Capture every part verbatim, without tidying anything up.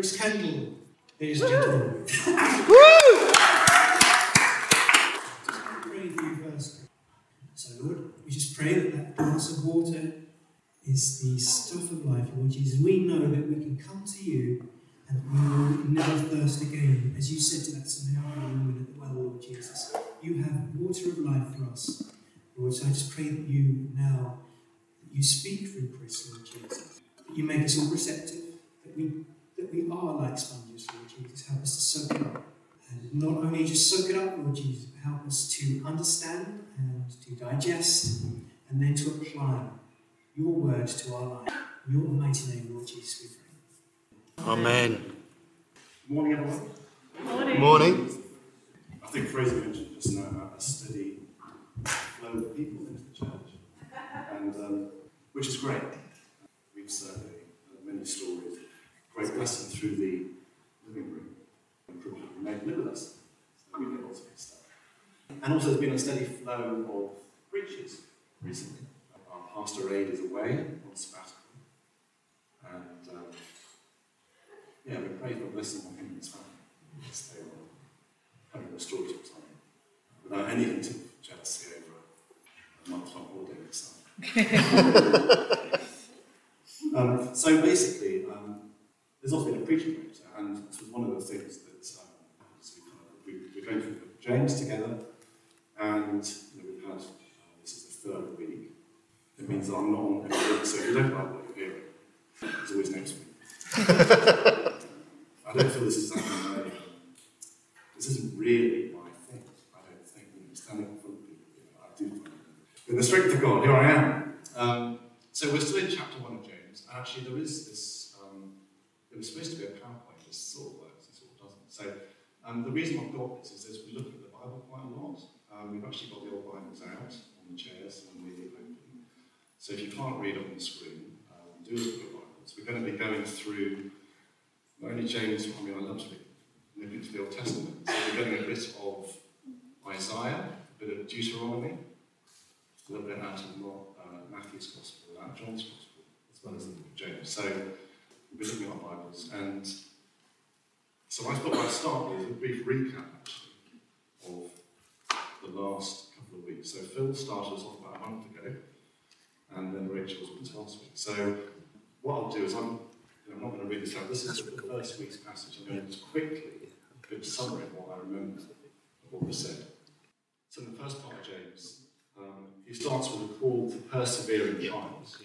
Chris Kendall, ladies and gentlemen. So, Lord, we just pray that that glass of water is the stuff of life, Lord Jesus. We know that we can come to you and we will never thirst again. As you said to that Samaritan woman at the well, Lord Jesus, you have water of life for us, Lord. So I just pray that you now, that you speak through Chris, Lord Jesus, that you make us all receptive, that we that we are like sponges, Lord Jesus. Help us to soak it up. And not only just soak it up, Lord Jesus, but help us to understand and to digest and then to apply your word to our life. In your almighty name, Lord Jesus, we pray. Amen. Good morning, everyone. Morning. Morning. I think Fraser mentioned just now about a steady flow of people into the church, and um, which is great. We've certainly heard many stories, great blessing through the living room. May live with us. So we get lots of good stuff. And also there's been a steady flow of preachers recently. Our pastor Aid is away on sabbatical. And um, yeah, we pray for blessing on him and his family. Stay on having the stories of time. Without any hint of jealousy over a month-long holiday with son. um, so basically, um, there's also been a preaching group, and this was one of the things that um, so we kind of, we, we're going through James together, and you know, we've had, uh, this is the third week. It means that I'm not on every week, so if you don't like what you're hearing, it's always next week. I don't feel this is something that, um, this isn't really my thing, I don't think. You know, standing in front of people, you know, I do find it. In the strength of God, here I am. Um, so we're still in chapter one of James, and actually there is this, um, it was supposed to be a PowerPoint, this sort of works, it sort of doesn't. So um, the reason I've got this is as we look at the Bible quite a lot, um, we've actually got the old Bibles out on the chairs and the open. So if you can't read on the screen, um, do look at the Bibles. We're going to be going through not only James, I mean I love to be looking into the Old Testament, so we're getting a bit of Isaiah, a bit of Deuteronomy, a little bit out of Mark, uh, Matthew's Gospel, and out of John's Gospel, as well as the book of James. So we'll be looking at our Bibles, and so I thought I'd start with a brief recap, actually, of the last couple of weeks. So Phil started us off about a month ago, and then Rachel was last week. So what I'll do is I'm, you know, I'm not going to read this out. This is the first week's passage. I'm going to just quickly give a summary of what I remember of what was said. So in the first part of James, um, he starts with a call to persevere in trials.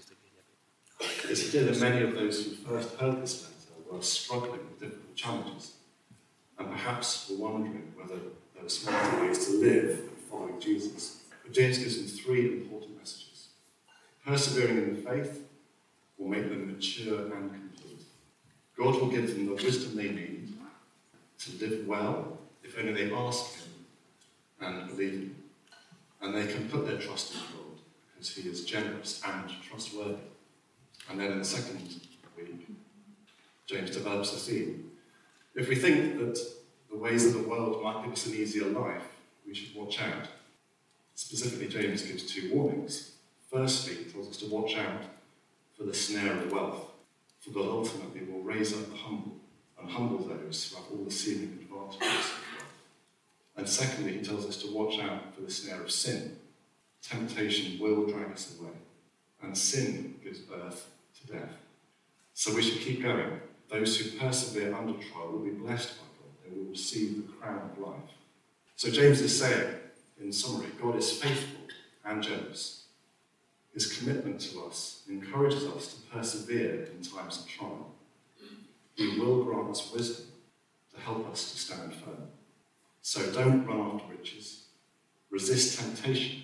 As he did in many of those who first heard this letter were struggling with difficult challenges, and perhaps were wondering whether there were smarter ways to live than following Jesus. But James gives them three important messages. Persevering in the faith will make them mature and complete. God will give them the wisdom they need to live well if only they ask him and believe him. And they can put their trust in God because he is generous and trustworthy. And then in the second week, James develops a theme. If we think that the ways of the world might give us an easier life, we should watch out. Specifically, James gives two warnings. Firstly, he tells us to watch out for the snare of wealth, for God ultimately will raise up the humble and humble those who have all the seeming advantages of wealth. And secondly, he tells us to watch out for the snare of sin. Temptation will drag us away, and sin gives birth to death. So we should keep going. Those who persevere under trial will be blessed by God. They will receive the crown of life. So James is saying, in summary, God is faithful and generous. His commitment to us encourages us to persevere in times of trial. He will grant us wisdom to help us to stand firm. So don't run after riches. Resist temptation,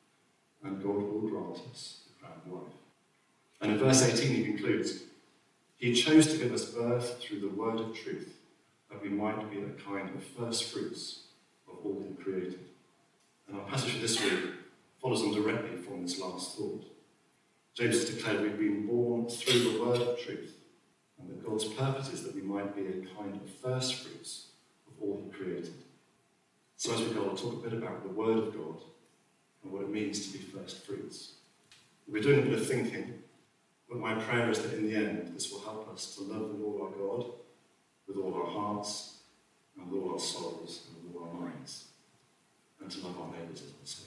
and God will grant us the crown of life. And in verse eighteen he concludes, he chose to give us birth through the word of truth, that we might be a kind of first fruits of all he created. And our passage for this week follows on directly from this last thought. James has declared we've been born through the word of truth, and that God's purpose is that we might be a kind of first fruits of all he created. So as we go, I'll talk a bit about the word of God and what it means to be first fruits. We're doing a bit of thinking, but my prayer is that in the end this will help us to love the Lord our God with all our hearts, and with all our souls, and with all our minds, and to love our neighbours as ourselves.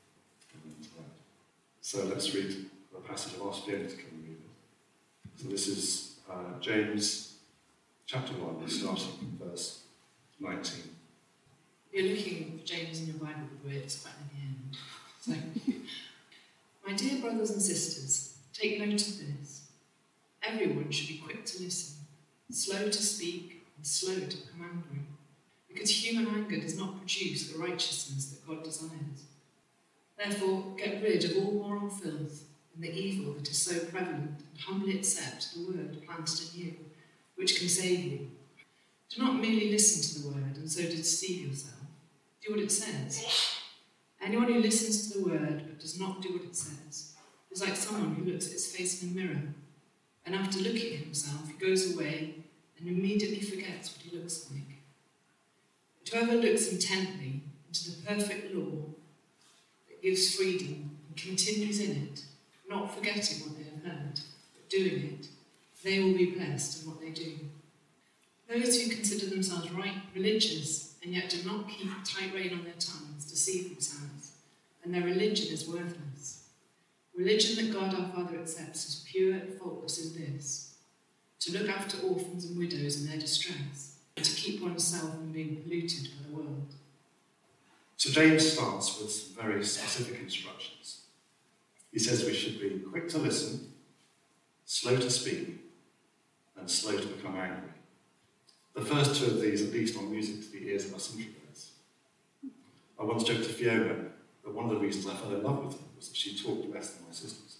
So let's read the passage. I've asked Jenny to come and read it. So this is uh, James chapter one, starting from verse nineteen. You're looking for James in your Bible, but it's quite at the end. So, my dear brothers and sisters, take note of this. Everyone should be quick to listen, slow to speak, and slow to become angry, because human anger does not produce the righteousness that God desires. Therefore, get rid of all moral filth and the evil that is so prevalent, and humbly accept the word planted in you, which can save you. Do not merely listen to the word and so deceive yourself. Do what it says. Anyone who listens to the word but does not do what it says is like someone who looks at his face in a mirror, and after looking at himself, he goes away and immediately forgets what he looks like. But whoever looks intently into the perfect law that gives freedom and continues in it, not forgetting what they have heard, but doing it, they will be blessed in what they do. Those who consider themselves right, religious, and yet do not keep a tight rein on their tongues deceive themselves, and their religion is worthless. Religion that God our Father accepts as pure and faultless is this: to look after orphans and widows in their distress, and to keep oneself from being polluted by the world. So James starts with some very specific instructions. He says we should be quick to listen, slow to speak, and slow to become angry. The first two of these are least on music to the ears of us introverts. I once joked to Fiona that one of the reasons I fell in love with her was that she talked less than my sisters.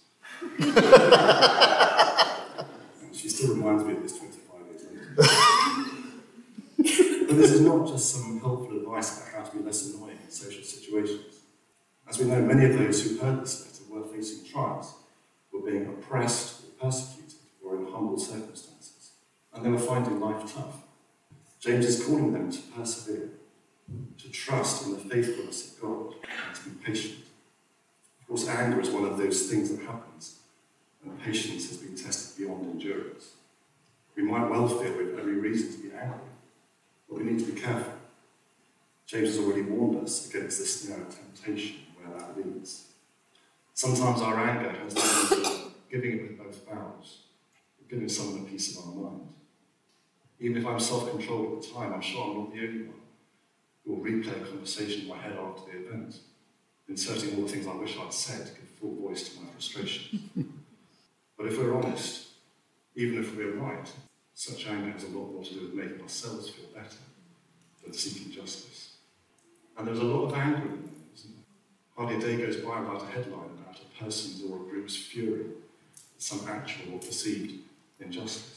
And she still reminds me of this twenty-five years later. But this is not just some helpful advice about how to be less annoying in social situations. As we know, many of those who heard this letter were facing trials, were being oppressed or persecuted, or in humble circumstances, and they were finding life tough. James is calling them to persevere, to trust in the faithfulness of God, and to be patient. Of course, anger is one of those things that happens, and patience has been tested beyond endurance. We might well feel we have every reason to be angry, but we need to be careful. James has already warned us against the snare of temptation, where that leads. Sometimes our anger has led to giving it with both bows, giving someone a piece of our mind. Even if I'm self-controlled at the time, I'm sure I'm not the only one who will replay a conversation in my head after the event, inserting all the things I wish I'd said to give full voice to my frustration. But if we're honest, even if we're right, such anger has a lot more to do with making ourselves feel better than seeking justice. And there's a lot of anger in there, isn't there? Hardly a day goes by without a headline about a person's or a group's fury at some actual or perceived injustice.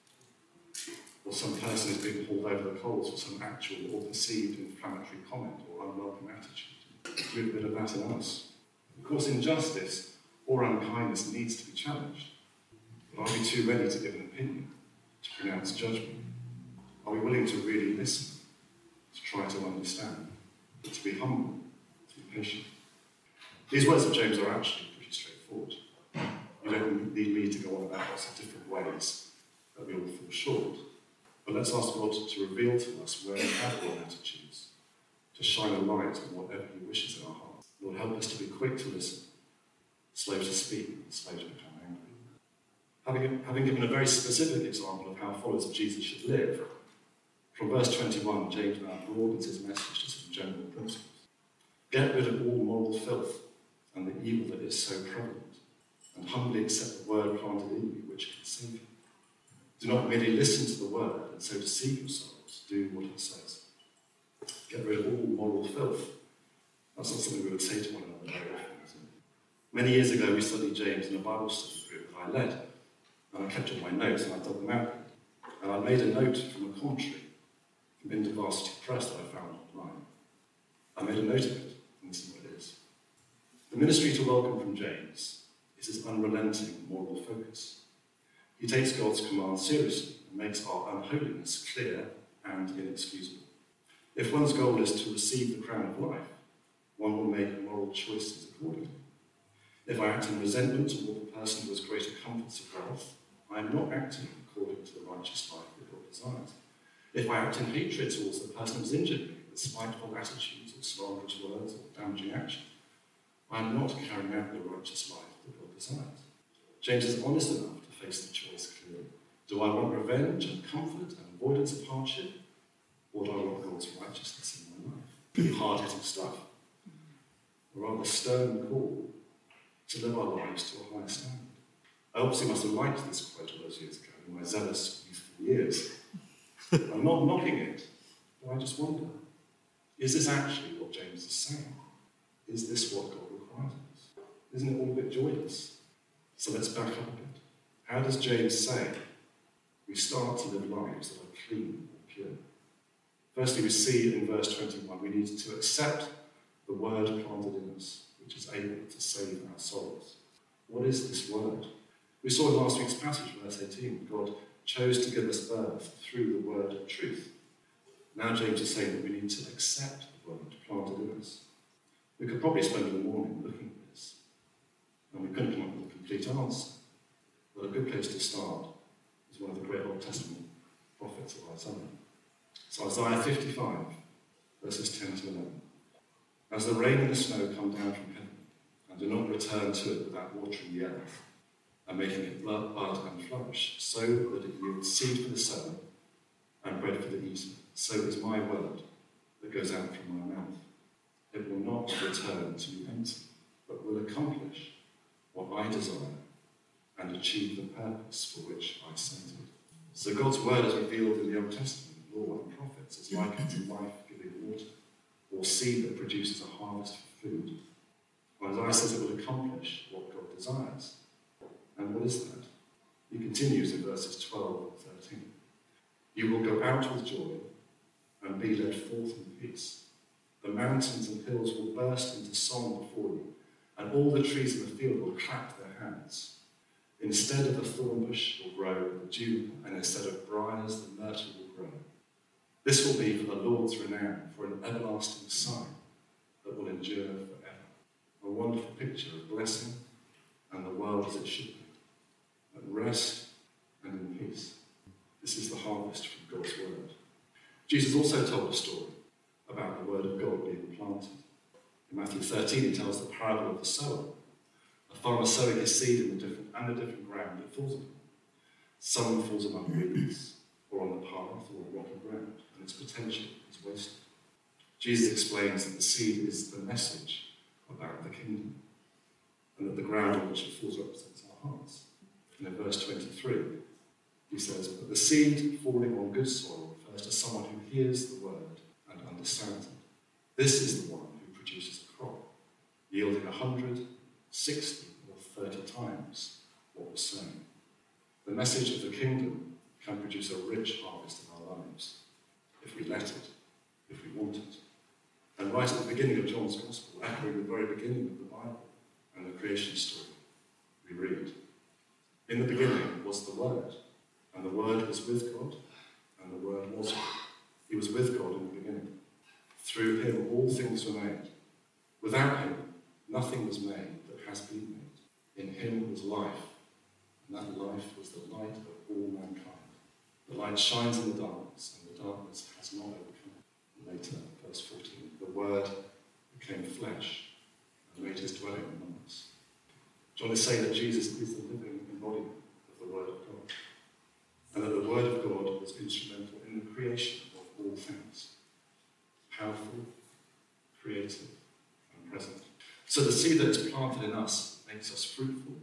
Or some person is being hauled over the coals for some actual or perceived inflammatory comment or unwelcome attitude. We have a bit of that in us. Of course, injustice or unkindness needs to be challenged. But are we too ready to give an opinion, to pronounce judgment? Are we willing to really listen, to try to understand, to be humble, to be patient? These words of James are actually pretty straightforward. You don't need me to go on about lots of different ways that we all fall short. But let's ask God to reveal to us where we have wrong attitudes, to shine a light on whatever He wishes in our hearts. Lord, help us to be quick to listen, slow to speak, and slow to become angry. Having, having given a very specific example of how followers of Jesus should live, from verse twenty-one, James now broadens his message to some general principles. Get rid of all moral filth and the evil that is so prevalent, and humbly accept the word planted in you, which can save you. Do not merely listen to the word and so deceive yourselves. Do what it says. Get rid of all moral filth. That's not something we would say to one another very often, is it? Many years ago, we studied James in a Bible study group that I led, and I kept all my notes and I dug them out. And I made a note from a commentary from InterVarsity Press that I found online. I made a note of it, and this is what it is. The ministry to welcome from James is his unrelenting moral focus. He takes God's command seriously and makes our unholiness clear and inexcusable. If one's goal is to receive the crown of life, one will make moral choices accordingly. If I act in resentment toward the person who has greater comforts of wealth, I am not acting according to the righteous life that God desires. If I act in hatred towards the person who's injured me, with spiteful attitudes or slanderous words or damaging action, I am not carrying out the righteous life that God desires. James is honest enough to face the choice clearly. Do I want revenge and comfort and avoidance of hardship, or do I want God's righteousness in my life? Pretty hard-hitting stuff. A rather stern call to live our lives to a higher standard. I obviously must have liked this quote all those years ago in my zealous, youthful years. I'm not knocking it, but I just wonder, is this actually what James is saying? Is this what God requires of us? Isn't it all a bit joyless? So let's back up a bit. How does James say we start to live lives that are clean and pure? Firstly, we see in verse twenty-one, we need to accept the word planted in us, which is able to save our souls. What is this word? We saw in last week's passage, verse eighteen, God chose to give us birth through the word of truth. Now James is saying that we need to accept the word planted in us. We could probably spend the morning looking at this, and we couldn't come up with a complete answer. But a good place to start is one of the great Old Testament prophets of Isaiah. So Isaiah fifty-five, verses ten to eleven. As the rain and the snow come down from heaven, and do not return to it without watering the earth, and making it bud and flourish, so that it yields seed for the sower and bread for the eater, so is my word that goes out from my mouth. It will not return to me empty, but will accomplish what I desire and achieve the purpose for which I sent it. So God's word as revealed in the Old Testament, law and prophets, is likened to life-giving water, or seed that produces a harvest for food. Isaiah says it will accomplish what God desires. And what is that? He continues in verses twelve and thirteen. You will go out with joy and be led forth in peace. The mountains and hills will burst into song before you, and all the trees in the field will clap their hands. Instead of the thorn bush will grow the juniper, and instead of briars the myrtle will grow. This will be for the Lord's renown, for an everlasting sign that will endure forever. A wonderful picture of blessing and the world as it should be, at rest and in peace. This is the harvest from God's word. Jesus also told a story about the word of God being planted. In Matthew thirteen, he tells the parable of the sower. A farmer sowing his seed in the different and the different ground it falls upon. Some falls among weeds, or on the path, or rocky ground, and its potential is wasted. Jesus explains that the seed is the message about the kingdom, and that the ground on which it falls represents our hearts. And in verse twenty-three, he says, but the seed falling on good soil refers to someone who hears the word and understands it. This is the one who produces a crop, yielding a hundred, sixty, or thirty times what was sown. The message of the kingdom can produce a rich harvest in our lives, if we let it, if we want it. And right at the beginning of John's Gospel, echoing the very beginning of the Bible and the creation story, we read, in the beginning was the Word, and the Word was with God, and the Word was God. He was with God in the beginning. Through him all things were made. Without him nothing was made that has been made. In him was life, and that life was the light of all mankind. The light shines in the darkness, and the darkness has not overcome it. Later, verse fourteen, the Word became flesh and made his dwelling among us. John is saying that Jesus is the living embodiment of the Word of God, and that the Word of God was instrumental in the creation of all things, powerful, creative, and present. So the seed that is planted in us makes us fruitful,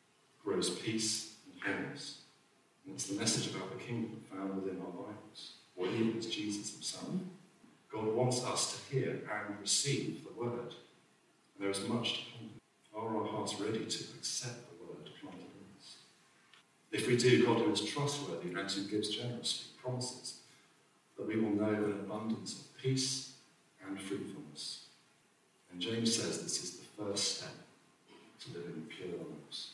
grows peace and wholeness. And it's the message about the kingdom found within our Bibles, or even as Jesus himself. God wants us to hear and receive the word. And there is much to ponder. Are our hearts ready to accept the word planted in us? If we do, God, who is trustworthy and who gives generously, promises that we will know an abundance of peace and fruitfulness. And James says this is the first step to living pure lives.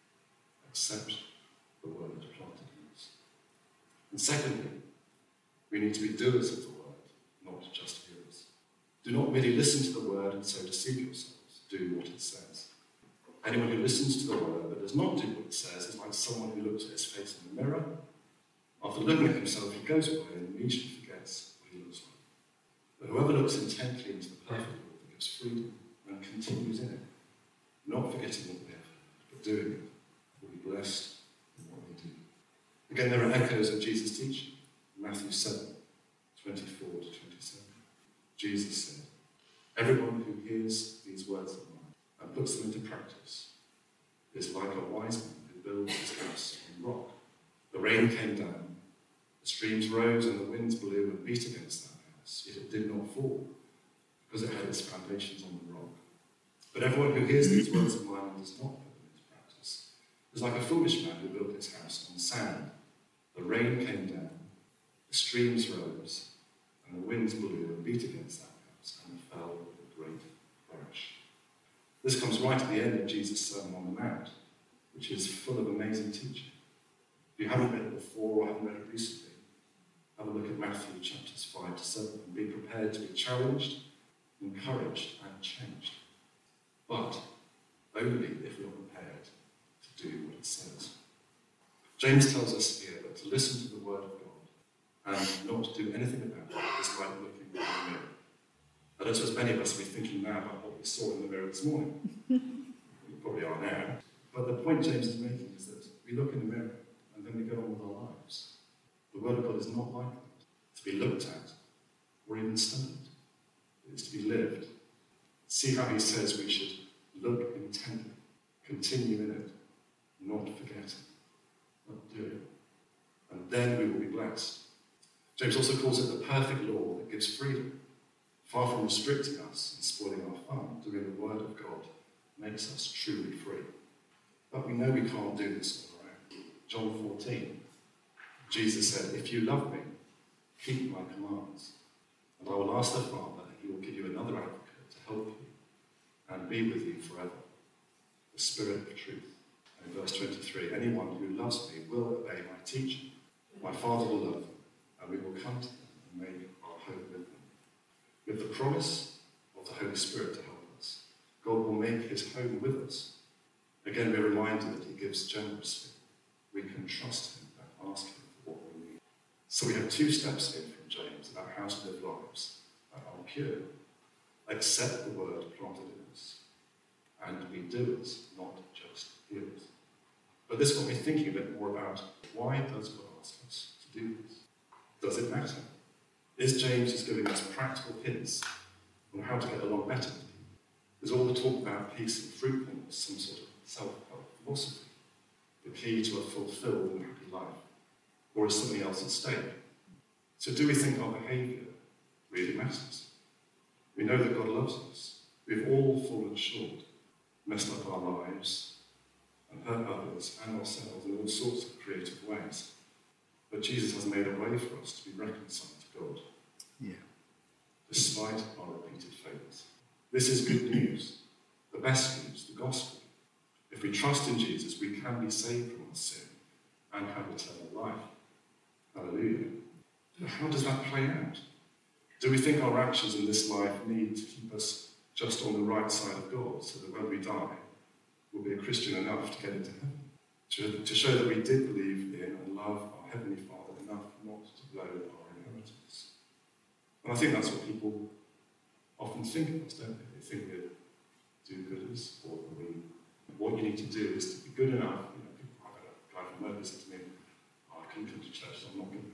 Accept the word planted in us. And secondly, we need to be doers of the word, not just hearers. Do not merely listen to the word and so deceive yourselves. Do what it says. Anyone who listens to the word but does not do what it says is like someone who looks at his face in the mirror After looking at himself, he goes away and immediately forgets what he looks like. But whoever looks intently into the perfect law that gives freedom and continues in it, not forgetting what they have heard, but doing it, will be blessed in what they do. Again, there are echoes of Jesus' teaching. Matthew seven, twenty-four to twenty-seven. Jesus said, "Everyone who hears these words of mine and puts them into practice is like a wise man who builds his house on rock. The rain came down, the streams rose, and the winds blew and beat against that house, yet it did not fall, because it had its foundations on the rock. But everyone who hears these words of mine and does not put them into practice is like a foolish man who built his house on sand. The rain came down, the streams rose, and the winds blew and beat against that house, and it fell with a great crash." This comes right at the end of Jesus' Sermon on the Mount, which is full of amazing teaching. If you haven't read it before or haven't read it recently, have a look at Matthew chapters five to seven and be prepared to be challenged, encouraged, and changed. But only if we are prepared to do what it says. James tells us here that to listen to the word of God and not to do anything about it is like looking in the mirror. I don't suppose many of us will be thinking now about what we saw in the mirror this morning. We probably are now. But the point James is making is that we look in the mirror and then we go on with our lives. The word of God is not like that, to be looked at or even studied. It is to be lived. See how he says we should look intently, continue in it, not forget it, but do it. And then we will be blessed. James also calls it the perfect law that gives freedom. Far from restricting us and spoiling our fun, doing the word of God makes us truly free. But we know we can't do this on our own. John fourteen, Jesus said, "If you love me, keep my commands, and I will ask the Father, and he will give you another advocate to help you and be with you forever, the Spirit of truth." And in verse twenty-three, "Anyone who loves me will obey my teaching. My Father will love them, and we will come to them and make our home with them." With the promise of the Holy Spirit to help us, God will make his home with us. Again, we're reminded that he gives generously. We can trust him and ask him for what we need. So we have two steps here from James about how to live lives that are pure. Accept the word planted in us and be doers, not just hearers. But this got me thinking a bit more about why does God ask us to do this? Does it matter? Is James just giving us practical hints on how to get along better with people? Is all the talk about peace and fruitfulness some sort of self-help philosophy, the key to a fulfilled and happy life? Or is something else at stake? So do we think our behaviour really matters? We know that God loves us. We've all fallen short, messed up our lives, and hurt others and ourselves in all sorts of creative ways. But Jesus has made a way for us to be reconciled to God, yeah, despite our repeated failures. This is good news, the best news, the gospel. If we trust in Jesus, we can be saved from our sin and have eternal life. Hallelujah. But how does that play out? Do we think our actions in this life need to keep us just on the right side of God, so that when we die, we'll be a Christian enough to get into heaven? To, to show that we did believe in and love our Heavenly Father enough not to blow our inheritance. And I think that's what people often think of us, don't they? They think we're do-gooders, or we, what you need to do is to be good enough. You know, people, I've had a guy from Mercury say to me, oh, I couldn't come to church, so I'm not good enough.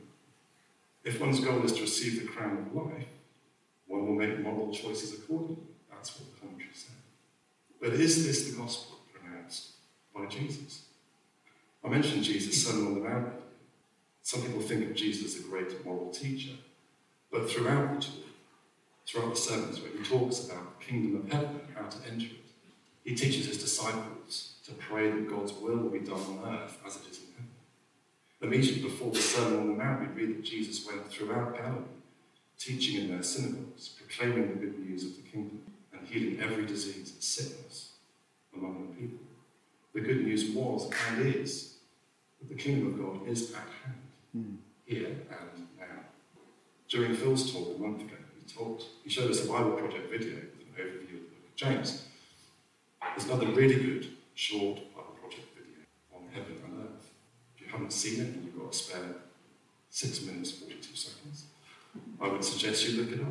If one's goal is to receive the crown of life, one will make moral choices accordingly. That's what the commentary said. But is this the gospel pronounced by Jesus? I mentioned Jesus' Sermon on the Mount. Some people think of Jesus as a great moral teacher, but throughout the talk, throughout the sermons where he talks about the kingdom of heaven and how to enter it, he teaches his disciples to pray that God's will will be done on earth as it is in heaven. Immediately before the Sermon on the Mount, we read that Jesus went throughout Galilee, teaching in their synagogues, proclaiming the good news of the kingdom, and healing every disease and sickness among the people. The good news was and is that the kingdom of God is at hand, mm. here and now. During Phil's talk a month ago, he talked, he showed us a Bible Project video with an overview of the book of James. There's another really good, short Bible Project video on heaven and earth. If you haven't seen it and you've got a spare Six minutes, forty-two seconds. I would suggest you look it up.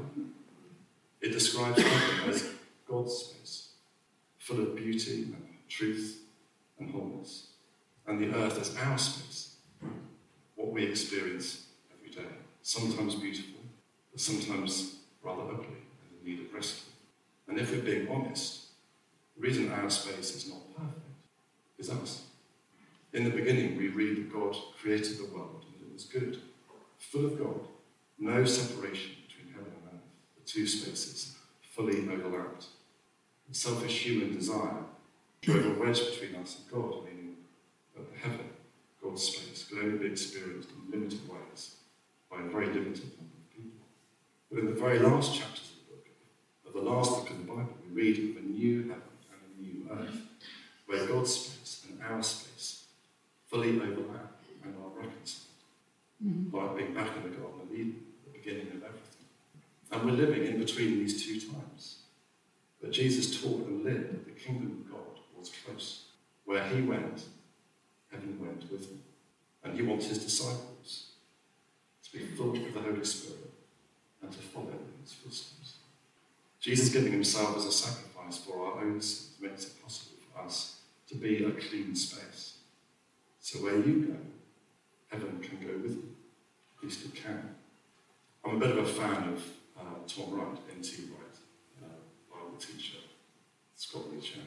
It describes heaven as God's space, full of beauty and truth and wholeness, and the earth as our space, what we experience every day, sometimes beautiful, but sometimes rather ugly and in need of rescue. And if we're being honest, the reason our space is not perfect is us. In the beginning, we read that God created the world and it was good, full of God, no separation between heaven and earth. The two spaces fully overlapped. The selfish human desire drove a wedge between us and God, meaning that the heaven, God's space, could only be experienced in limited ways by a very limited number of people. But in the very last chapters of the book, of the last book of the Bible, we read of a new heaven and a new earth, where God's space and our space fully overlap and are reconciled, mm-hmm. like being back in the Garden of Eden, the beginning of everything. And we're living in between these two times. But Jesus taught and lived that the kingdom of God was close. Where he went, heaven went with him. And he wants his disciples to be full of the Holy Spirit and to follow in his footsteps. Jesus giving himself as a sacrifice for our own sins makes it possible for us to be a clean space. So where you go, heaven can go with you. At least it can. I'm a bit of a fan of uh, Tom Wright, N T Wright, uh, Bible teacher, scholarly chap.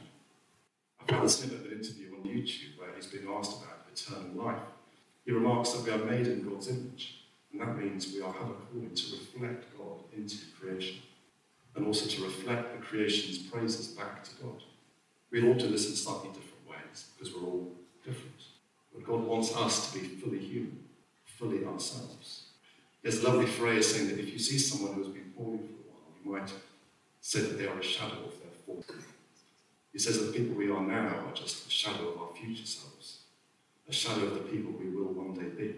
I found a snippet of an interview on YouTube where he's being asked about eternal life. He remarks that we are made in God's image, and that means we are have a calling to reflect God into creation, and also to reflect the creation's praises back to God. We all do this in slightly different ways, because we're all different. But God wants us to be fully human, fully ourselves. There's a lovely phrase saying that if you see someone who has been poorly for a while, you might say that they are a shadow of their former. He says that the people we are now are just a shadow of our future selves, a shadow of the people we will one day be.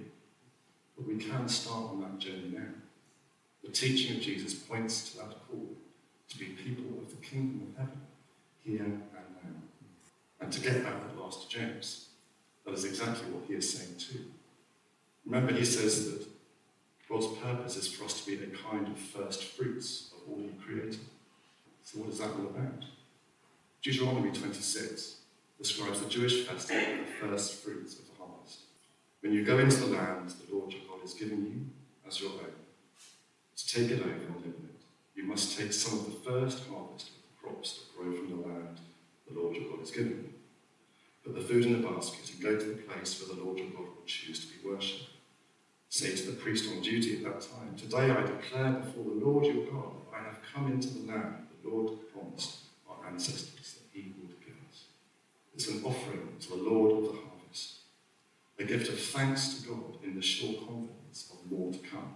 But we can start on that journey now. The teaching of Jesus points to that call to be people of the kingdom of heaven, here and now. And to get back at last to James, that is exactly what he is saying too. Remember, he says that God's purpose is for us to be a kind of first fruits of all he created. So what is that all about? Deuteronomy twenty-six describes the Jewish festival of the first fruits of the harvest. When you go into the land the Lord your God is giving you as your own, to take it over and live in it, you must take some of the first harvest of the crops that grow from the land the Lord your God is giving you. Put the food in the basket and go to the place where the Lord your God will choose to be worshipped. Say to the priest on duty at that time, today I declare before the Lord your God that I have come into the land the Lord promised our ancestors that he would give us. It's an offering to the Lord of the harvest, a gift of thanks to God in the sure confidence of more to come.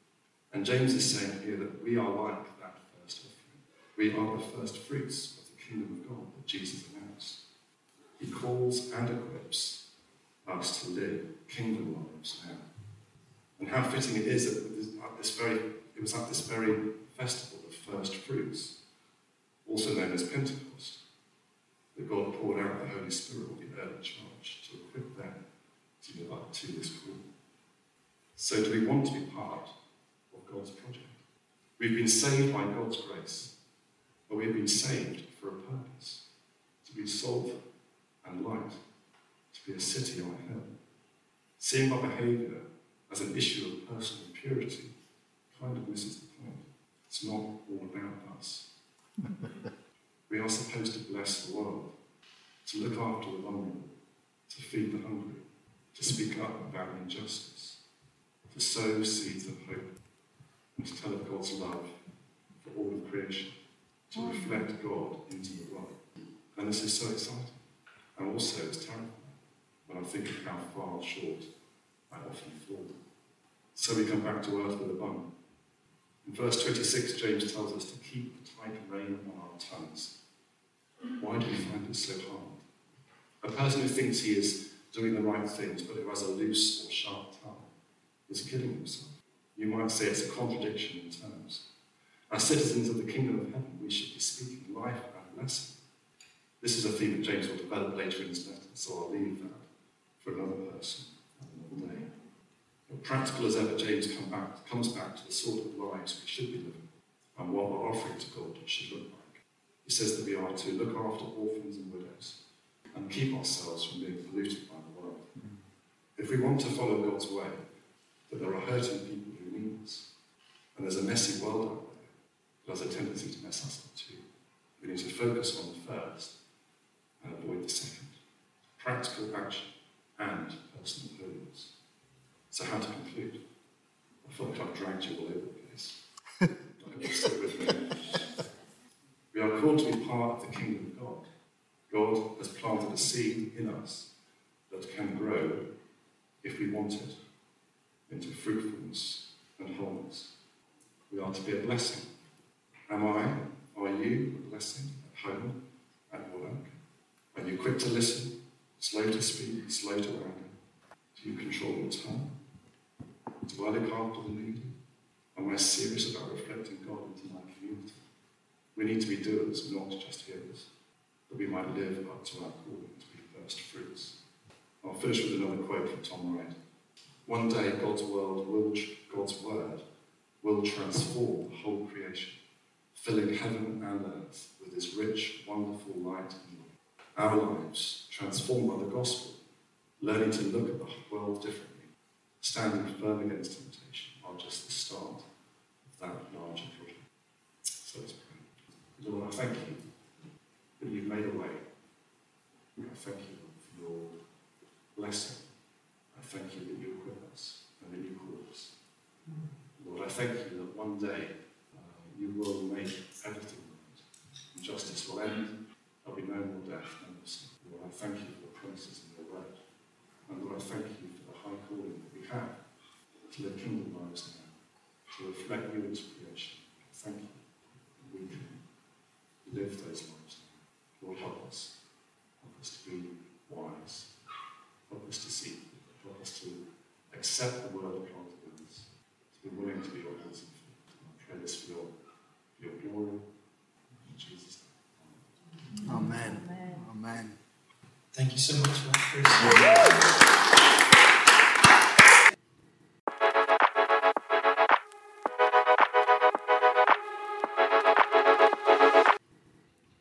And James is saying here that we are like that first offering. We are the first fruits of the kingdom of God that Jesus announced. He calls and equips us to live kingdom lives now. And how fitting it is that at this very, it was at this very festival of first fruits, also known as Pentecost, that God poured out the Holy Spirit with the early charge to equip them to live up to this call. So do we want to be part of God's project? We've been saved by God's grace, but we've been saved for a purpose, to be salt and light, to be a city on a hill. Seeing our behaviour as an issue of personal purity kind of misses the point. It's not all about us. We are supposed to bless the world, to look after the vulnerable, to feed the hungry, to speak up about injustice, to sow seeds of hope, and to tell of God's love for all of creation, to reflect God into the world. And this is so exciting, and also it's terrifying when I think of how far short I often fall. So we come back to earth with a bump. In verse twenty-six, James tells us to keep the tight rein on our tongues. Why do we find it so hard? A person who thinks he is doing the right things, but who has a loose or sharp tongue, is killing himself. You might say it's a contradiction in terms. As citizens of the kingdom of heaven, we should be speaking life and blessing. This is a theme that James will develop later in his letter, so I'll leave that for another person and another day. But practical as ever, James come back, comes back to the sort of lives we should be living and what our offering to God should look like. He says that we are to look after orphans and widows and keep ourselves from being polluted by the world. Mm. If we want to follow God's way, that there are hurting people who need us, and there's a messy world out there that has a tendency to mess us up too, we need to focus on the first and avoid the second. Practical action and personal holiness. So how to conclude? I feel like I've dragged you all over the place. I hope you stick with me. We are called to be part of the kingdom of God. God has planted a seed in us that can grow, if we want it, into fruitfulness and wholeness. We are to be a blessing. Am I, are you a blessing at home, at work? Are you quick to listen, slow to speak, slow to anger? Do you control your tongue? Do I look after the needy? Am I serious about reflecting God into my community? We need to be doers, not just hearers, that we might live up to our calling to be first fruits. I'll finish with another quote from Tom Wright. One day God's world will, God's word will transform the whole creation, filling heaven and earth with his rich, wonderful light and light. Our lives, transformed by the gospel, learning to look at the world differently, standing firm against temptation, are just the start of that larger project. So let's pray. Lord, I thank you that you've made a way. I thank you for your blessing. I thank you that you equip us and that you call us. Lord, I thank you that one day uh, you will make everything right. And justice will end. There'll be no more death, no more sin. Lord, I thank you for the promises in your word. And Lord, I thank you for the high calling that we have to live kingdom lives now, to reflect you into creation. Thank you that we can live those lives now. Lord, help us. Help us to be wise. Help us to seek you. Help us to accept the word of God in us, to be willing to be your hands and feet. I pray this for your, for your glory. In Jesus' name. Amen. Amen. Amen. Thank you so much for that, Chris.